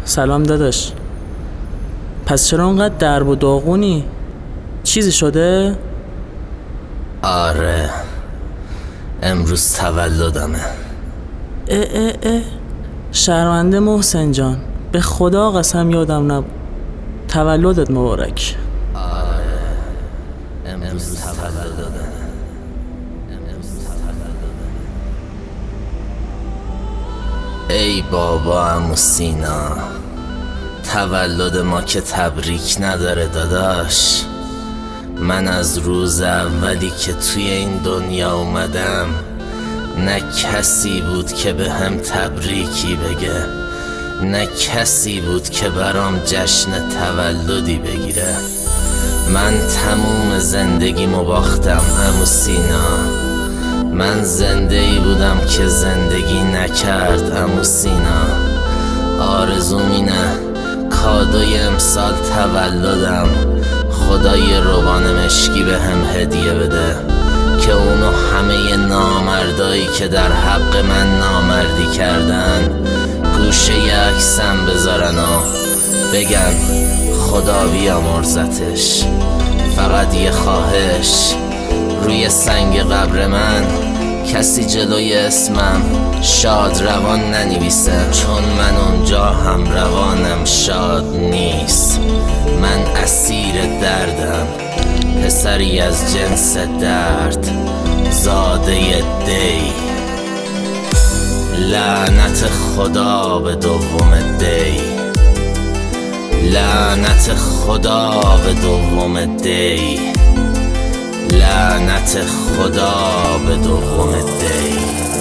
سلام داداش. پس چرا اونقدر درب و داغونی؟ چیزی شده؟ آره، امروز تولدمه. شرمنده محسن جان، به خدا قسم یادم نبود. تولدت مبارک. آره، امروز تولدمه. ای بابا عمو سینا، تولد ما که تبریک نداره داداش. من از روز اولی که توی این دنیا اومدم نه کسی بود که به هم تبریکی بگه، نه کسی بود که برام جشن تولدی بگیره. من تموم زندگیمو باختم عمو سینا. من زنده ای بودم که زندگی نکرد عمو سینا. آرزوم اینه کادوی امسال تولدم خدای روان مشکی به هم هدیه بده که اونو همه نامردایی که در حق من نامردی کردن گوشه عکسم بذارن و بگن خدا بیامرزتش. فقط یه خواهش، روی سنگ قبر من کسی جلوی اسمم شاد روان ننویسه، چون من اونجا هم روانم شاد نیست. من اسیر دردم، پسری از جنس درد، زاده دی. لعنت خدا به دوم دی، لعنت خدا به دوم دی، لعنت خدا به دوم دی.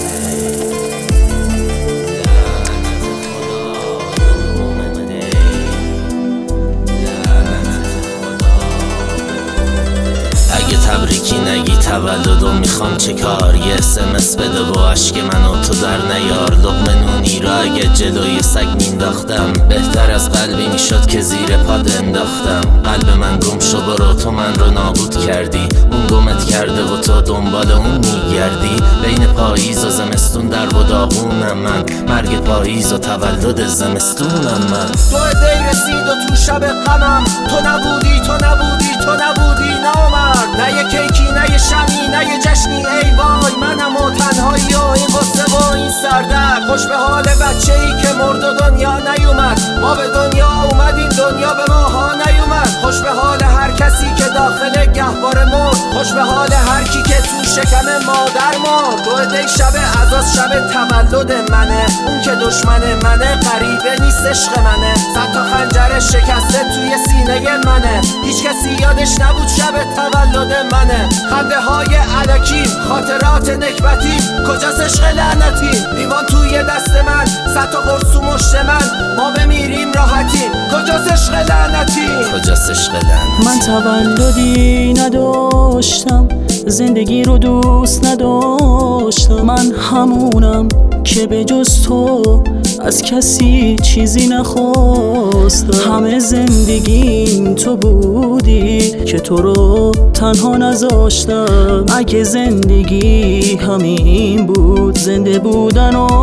اگه تبریکی نگی تولدو میخوام چه کار؟ یه SMS بده و عشق منو تو در نیار. لقمه نونی را اگه جلوی سگ مینداختم بهتر از قلبی میشد که زیر پاد انداختم. قلب من گم شو برو، تو من رو نابود کردی. اون گمت کرده و تو دنبال اون میگردی. بین پاییز و زمستون در و داغونم من، مرگ پاییز و تولد زمستونم من. تو دی رسید و تو شب غمم تو نبودی، تو نبودی، تو نبودی نامرد. نه یه کیکی، نه یه شمی، نه یه جشنی. ای وای منم و تنهایی و این قصه و این سردرد. خوش به حال بچه ای که مرد و دنیا نیومد. ما به دنیا اومدیم، دنیا به ماها نیومد. خوش به حال هر کسی که داخل گهواره مرد. خوش به حال هر کی که تو شکم مادر مرد. دو دی شب عزاز شب تولد منه. اون که دشمن منه غریبه نیست عشق منه. صد تا خنجر شکسته توی سینه منه. هیچ کسی یادش نبود شب تولد منه. خنده های الکی، خاطرات نکبتی، کجاست عشق لعنتی؟ لیوان توی دست من، صد تا قرص و مشت من. ما بمیریم راحتیم، کجاست عشق لعنتی؟ کجاست عشق لعنتی؟ من تولدی نداشتم، زندگی رو دوست نداشتم. من همونم که به جز تو از کسی چیزی نخواستم. همه زندگیم تو بودی که تو رو تنها نذاشتم. اگه زندگی همین بود زنده بودن و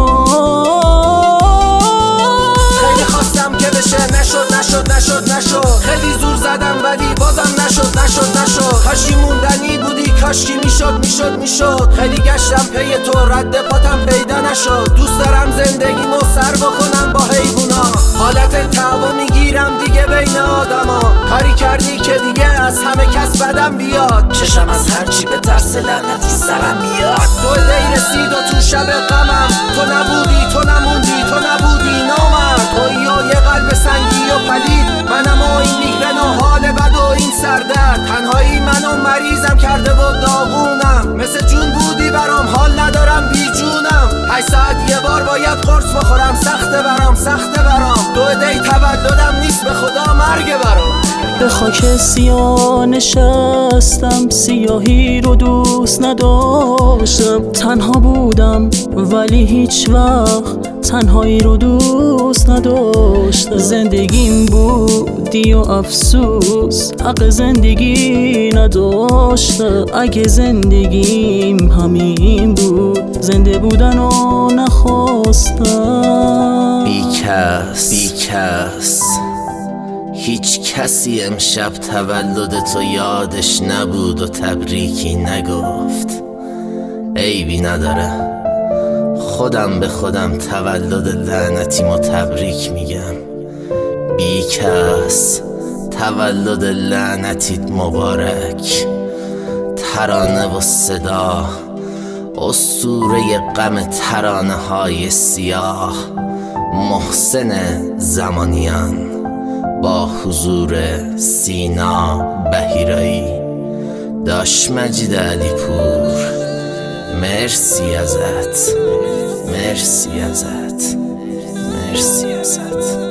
خیلی خواستم که بشه، نشد. خیلی زور زدم ولی بازم نشد. کاشکی موندنی بودی، کاشکی میشد. خیلی گشتم پی تو، رد پاتم پیدا نشد. دوست دارم زندگیمو سر بکنم با حیوونا. حالت تعو میگیرم دیگه بین آدما. کاری کردی که دیگه از همه کس بدم بیاد. چشم از هرچی به ترس لعنتی سرم میاد. دو دی رسید و تو شب غمم تو نبودی، تو نموندی، تو نبودی نامرد. تویی و یه قلب سنگی و پلید، منم و این میگرن و حال بد و این سردرد. تنهایی منو مریضم کرده و داغونم. مثل جون بودی برام، حال ندارم بی جونم. 8 ساعت یه بار باید قرص بخورم، سخته برام. دو دی تولدم نیست، به خدا مرگ برام. به خاک سیاه نشستم، سیاهی رو دوست نداشتم. تنها بودم ولی هیچ وقت تنهایی رو دوست نداشتم. زندگیم بودی و افسوس حق زندگی نداشتم. اگه زندگیم همین بود زنده بودن رو نخواستم. بی کس هیچ کسی امشب تولدتو یادش نبود و تبریکی نگفت. عیبی نداره، خودم به خودم تولد لعنتیمو تبریک میگم. بی کس تولد لعنتیت مبارک. ترانه و صدا اسطوره غم ترانه های سیاه، محسن زمانیان با حضور سینا بهیرایی. داش مجید علی پور مرسی ازت، مرسی ازت، مرسی ازت.